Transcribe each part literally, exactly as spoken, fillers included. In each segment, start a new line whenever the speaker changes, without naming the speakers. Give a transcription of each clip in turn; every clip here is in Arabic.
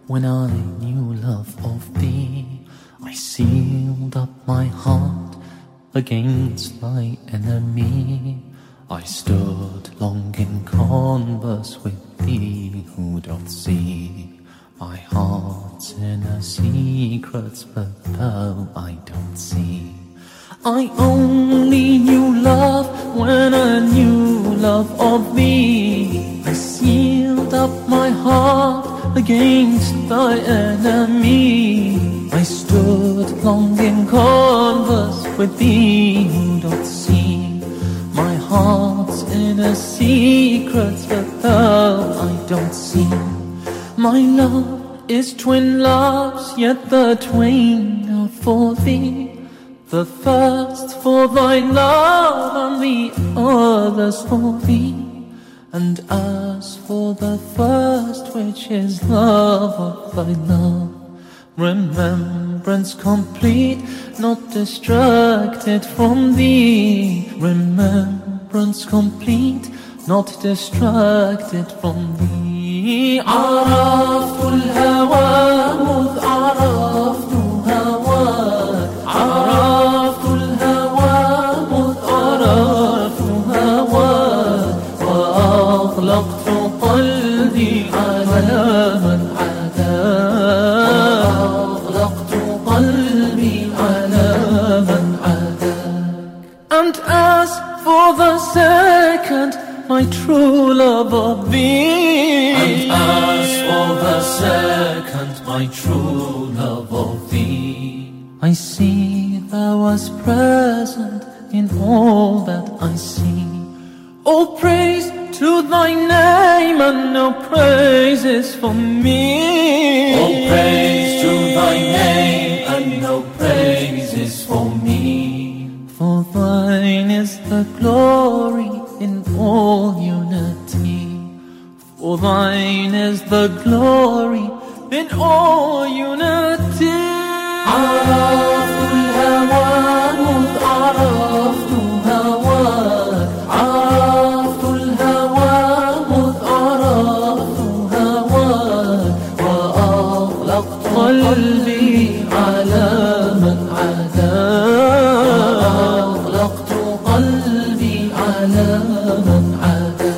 When I knew love of thee, I sealed up my heart against thy enemy. I stood long in converse with thee who doth see my heart's inner secrets, but thou I don't see. I only knew love when I knew love of thee. I sealed up my heart against thy enemy. I stood long in converse with thee who doth see my heart's inner secrets, but thou I don't see. My love is twin loves, yet the twain are for thee. The first for thy love and the others for thee. And as for the first, which is love of thy love, remembrance complete, not distracted from thee. Remembrance complete, not distracted from thee. عرفت الهوى مذ عرفت هواك. عرفت الهوى مذ عرفت هواك. وأغلقت قلبي على من عداك. وأغلقت قلبي على من عداك. And as for the second, my true love of thee. And as for the second, my true love of thee. I see thou was present in all that I see. All praise to thy name, and no praises for me. All praise to thy name, and no praises for me. For thine is the glory in all unity. For thine is the glory in all unity. عرفت الهوى مذ عرفت هواك. عرفت الهوى مذ عرفت هواك. وأغلقت قلبي على من عداك. وأغلقت قلبي على من عداك.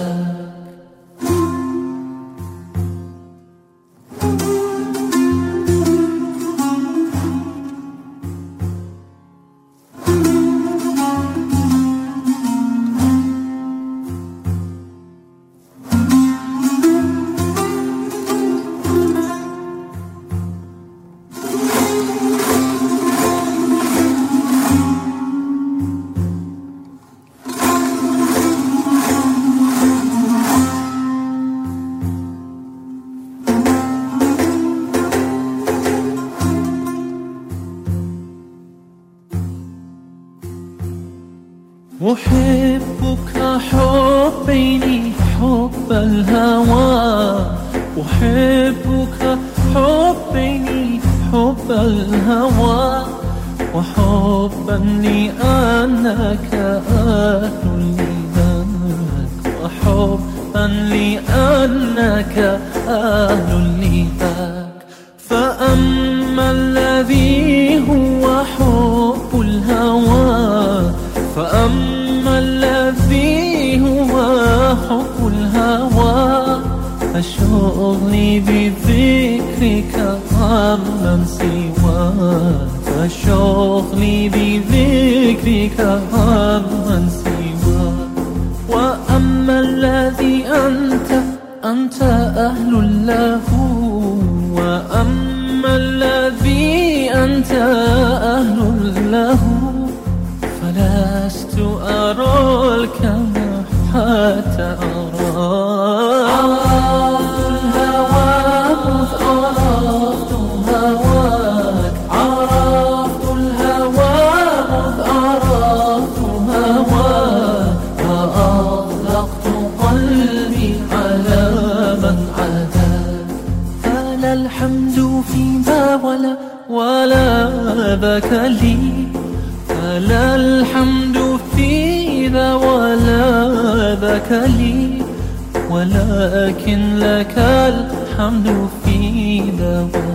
أحبك حبيني حب الهوى. أحبك حبيني حب الهوى. وحبا لأنك أهل لذاك. وحبا لأنك أهل لذاك. فأما الذي هو حب الهوى. فأما الذي هو حب الهوى فشغلي بذكرك عمن سواك. فشغلي بذكرك عمن سواك. وأما الذي أنت أنت أهل له. وأما الذي أنت أهل له فلست أرى الكمح حتى أراك. عرفت الهوى مذ عرفت هواك. عرفت الهوى مذ عرفت هواك. وأغلقت قلبي على من عداك. فلا الحمد فيما ولا ولا ذاك لي. فلا الحمد في ذا ولا ذاك لي. ولكن لك الحمد في ذا الهوى